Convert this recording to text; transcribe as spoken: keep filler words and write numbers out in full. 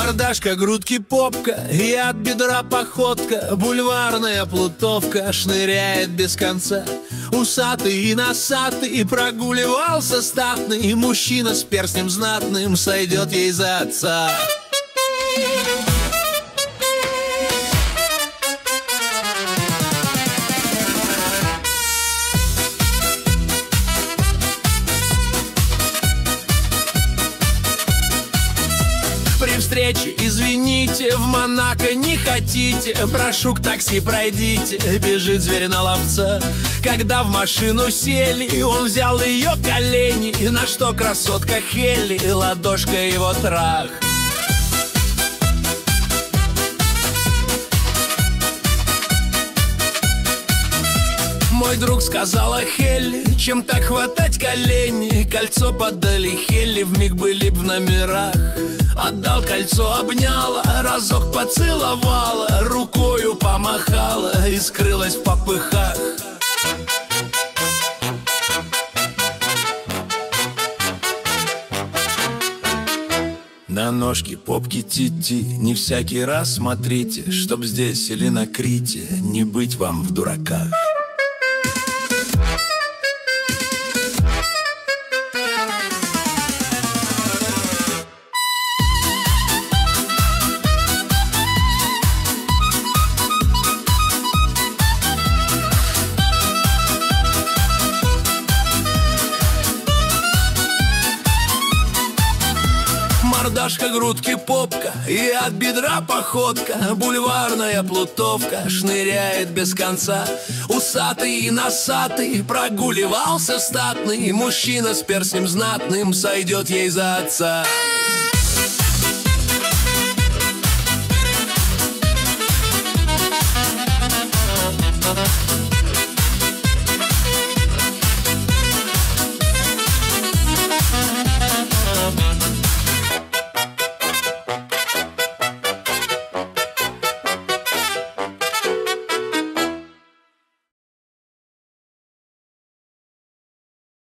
Мордашка, грудки, попка и от бедра походка. Бульварная плутовка шныряет без конца. Усатый и носатый прогуливался статный, и мужчина с перстнем знатным сойдет ей за отца. При встрече, извините, в Монако не хотите, прошу к такси пройдите, бежит зверь на ловца. Когда в машину сели, он взял ее колени, на что красотка Хелли, ладошка его трах. Мой друг, сказала Хелли, чем так хватать колени? Кольцо подали Хелли, вмиг были б в номерах. Отдал кольцо, обняла, разок поцеловала, рукою помахала и скрылась в попыхах. На ножки, попки, тити, не всякий раз смотрите, чтоб здесь или на Крите не быть вам в дураках. Мордашка, грудки, попка и от бедра походка. Бульварная плутовка шныряет без конца. Усатый и носатый прогуливался статный, мужчина с перстнем знатным сойдет ей за отца.